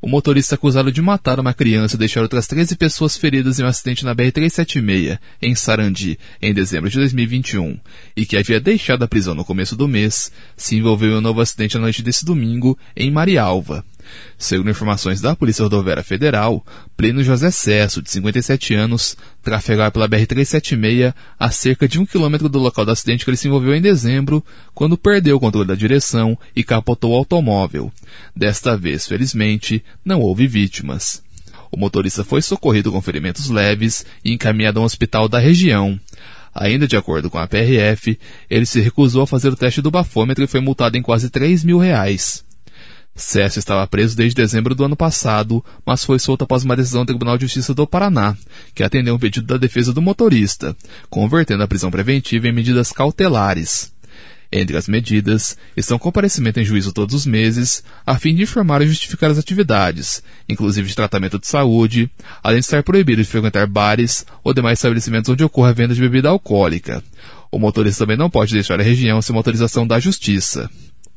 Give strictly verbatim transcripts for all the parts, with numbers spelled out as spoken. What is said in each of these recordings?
O motorista acusado de matar uma criança e deixar outras treze pessoas feridas em um acidente na B R trezentos e setenta e seis, em Sarandi, em dezembro de dois mil e vinte e um, e que havia deixado a prisão no começo do mês, se envolveu em um novo acidente na noite desse domingo, em Marialva. Segundo informações da Polícia Rodoviária Federal, Plínio José Cesso, de cinquenta e sete anos, trafegava pela B R trezentos e setenta e seis a cerca de um quilômetro do local do acidente que ele se envolveu em dezembro, quando perdeu o controle da direção e capotou o automóvel. Desta vez, felizmente, não houve vítimas. O motorista foi socorrido com ferimentos leves e encaminhado a um hospital da região. Ainda de acordo com a P R F, ele se recusou a fazer o teste do bafômetro e foi multado em quase três mil reais. Cesso estava preso desde dezembro do ano passado, mas foi solto após uma decisão do Tribunal de Justiça do Paraná, que atendeu um pedido da defesa do motorista, convertendo a prisão preventiva em medidas cautelares. Entre as medidas estão comparecimento em juízo todos os meses, a fim de informar e justificar as atividades, inclusive de tratamento de saúde, além de estar proibido de frequentar bares ou demais estabelecimentos onde ocorra a venda de bebida alcoólica. O motorista também não pode deixar a região sem uma autorização da Justiça.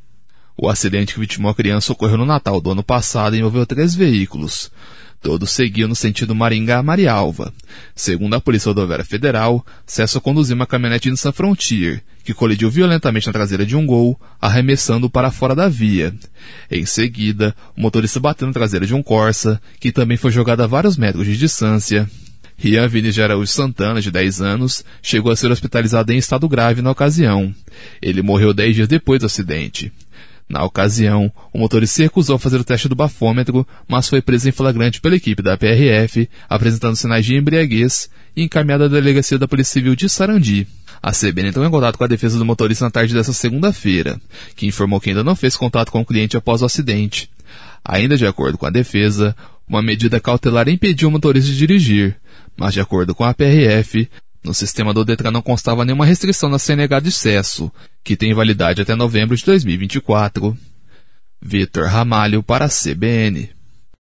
O acidente que vitimou a criança ocorreu no Natal do ano passado e envolveu três veículos. Todos seguiam no sentido Maringá a Marialva. Segundo a Polícia Rodoviária Federal, Cesso conduziu uma caminhonete Nissan Frontier, que colidiu violentamente na traseira de um Gol, arremessando-o para fora da via. Em seguida, o motorista bateu na traseira de um Corsa, que também foi jogado a vários metros de distância. Rian Vini de Araújo Santana, de dez anos, chegou a ser hospitalizado em estado grave na ocasião. Ele morreu dez dias depois do acidente. Na ocasião, o motorista se recusou a fazer o teste do bafômetro, mas foi preso em flagrante pela equipe da P R F, apresentando sinais de embriaguez e encaminhado à delegacia da Polícia Civil de Sarandi. A C B N entrou em contato com a defesa do motorista na tarde desta segunda-feira, que informou que ainda não fez contato com o cliente após o acidente. Ainda de acordo com a defesa, uma medida cautelar impediu o motorista de dirigir, mas de acordo com a P R F, no sistema do Detran não constava nenhuma restrição na C N H de Cesso, que tem validade até novembro de dois mil e vinte e quatro. Vitor Ramalho para a C B N.